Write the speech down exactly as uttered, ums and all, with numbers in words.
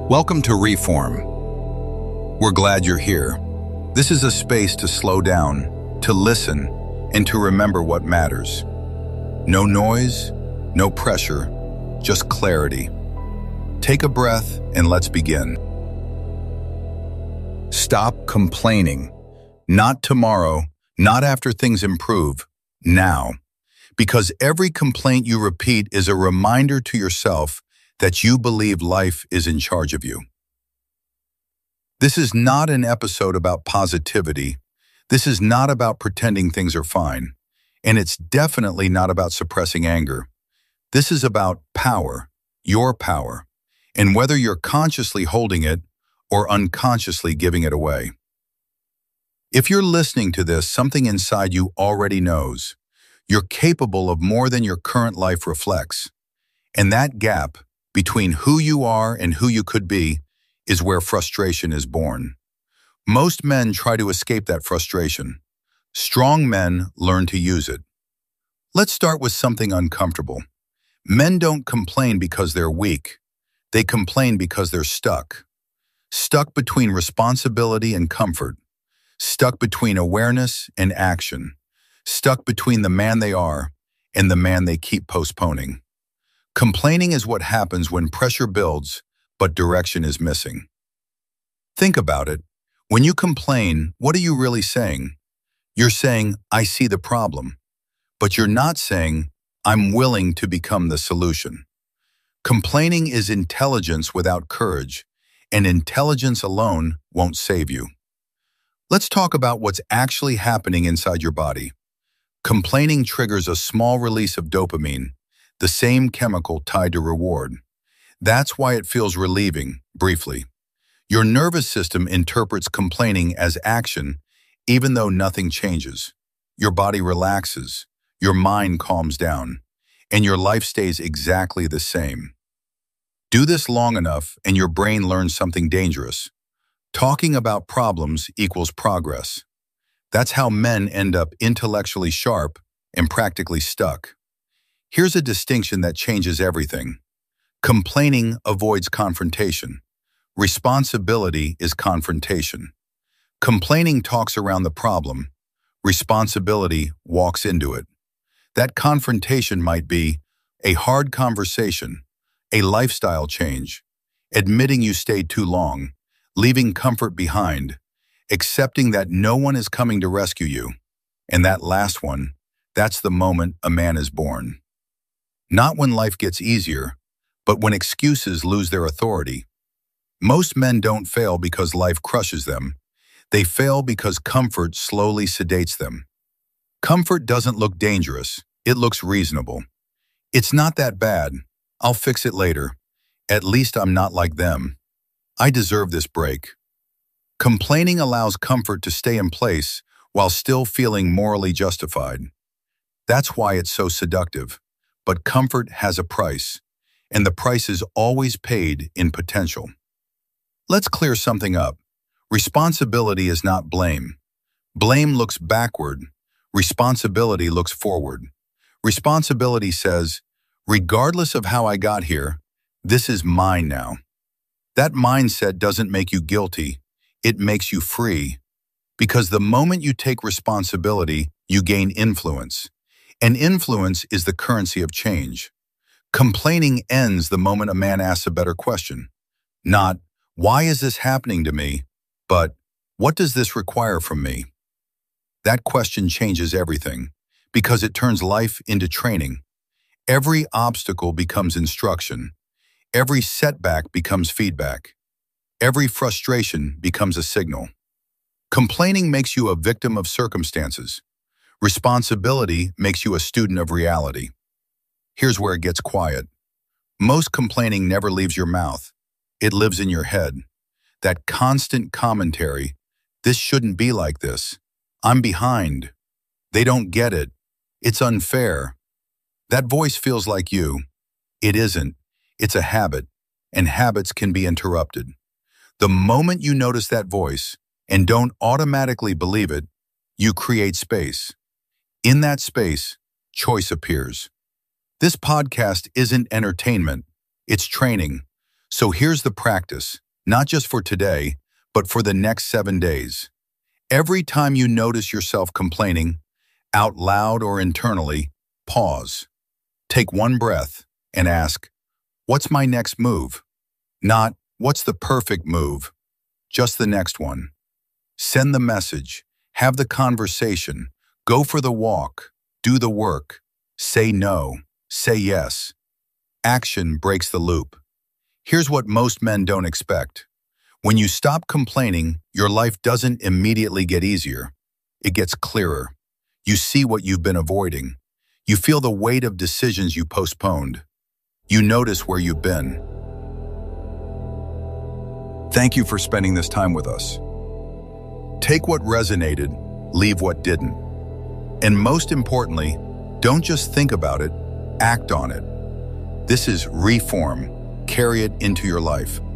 Welcome to Reform. We're glad you're here. This is a space to slow down, to listen, and to remember what matters. No noise, no pressure, just clarity. Take a breath and let's begin. Stop complaining. Not tomorrow, not after things improve, now. Because every complaint you repeat is a reminder to yourself that you believe life is in charge of you. This is not an episode about positivity. This is not about pretending things are fine. And it's definitely not about suppressing anger. This is about power, your power, and whether you're consciously holding it or unconsciously giving it away. If you're listening to this, something inside you already knows. You're capable of more than your current life reflects. And that gap between who you are and who you could be is where frustration is born. Most men try to escape that frustration. Strong men learn to use it. Let's start with something uncomfortable. Men don't complain because they're weak. They complain because they're stuck. Stuck between responsibility and comfort. Stuck between awareness and action. Stuck between the man they are and the man they keep postponing. Complaining is what happens when pressure builds, but direction is missing. Think about it. When you complain, what are you really saying? You're saying, I see the problem. But you're not saying, I'm willing to become the solution. Complaining is intelligence without courage, and intelligence alone won't save you. Let's talk about what's actually happening inside your body. Complaining triggers a small release of dopamine, the same chemical tied to reward. That's why it feels relieving, briefly. Your nervous system interprets complaining as action, even though nothing changes. Your body relaxes, your mind calms down, and your life stays exactly the same. Do this long enough and your brain learns something dangerous. Talking about problems equals progress. That's how men end up intellectually sharp and practically stuck. Here's a distinction that changes everything. Complaining avoids confrontation. Responsibility is confrontation. Complaining talks around the problem. Responsibility walks into it. That confrontation might be a hard conversation, a lifestyle change, admitting you stayed too long, leaving comfort behind, accepting that no one is coming to rescue you. And that last one, that's the moment a man is born. Not when life gets easier, but when excuses lose their authority. Most men don't fail because life crushes them. They fail because comfort slowly sedates them. Comfort doesn't look dangerous. It looks reasonable. It's not that bad. I'll fix it later. At least I'm not like them. I deserve this break. Complaining allows comfort to stay in place while still feeling morally justified. That's why it's so seductive. But comfort has a price, and the price is always paid in potential. Let's clear something up. Responsibility is not blame. Blame looks backward. Responsibility looks forward. Responsibility says, regardless of how I got here, this is mine now. That mindset doesn't make you guilty. It makes you free. Because the moment you take responsibility, you gain influence. And influence is the currency of change. Complaining ends the moment a man asks a better question. Not, why is this happening to me? But, what does this require from me? That question changes everything, because it turns life into training. Every obstacle becomes instruction. Every setback becomes feedback. Every frustration becomes a signal. Complaining makes you a victim of circumstances. Responsibility makes you a student of reality. Here's where it gets quiet. Most complaining never leaves your mouth. It lives in your head. That constant commentary, this shouldn't be like this. I'm behind. They don't get it. It's unfair. That voice feels like you. It isn't. It's a habit, and habits can be interrupted. The moment you notice that voice and don't automatically believe it, you create space. In that space, choice appears. This podcast isn't entertainment, it's training. So here's the practice, not just for today, but for the next seven days. Every time you notice yourself complaining, out loud or internally, pause. Take one breath and ask, what's my next move? Not, what's the perfect move? Just the next one. Send the message, have the conversation, go for the walk, do the work, say no, say yes. Action breaks the loop. Here's what most men don't expect. When you stop complaining, your life doesn't immediately get easier. It gets clearer. You see what you've been avoiding. You feel the weight of decisions you postponed. You notice where you've been. Thank you for spending this time with us. Take what resonated, leave what didn't. And most importantly, don't just think about it, act on it. This is Reform. Carry it into your life.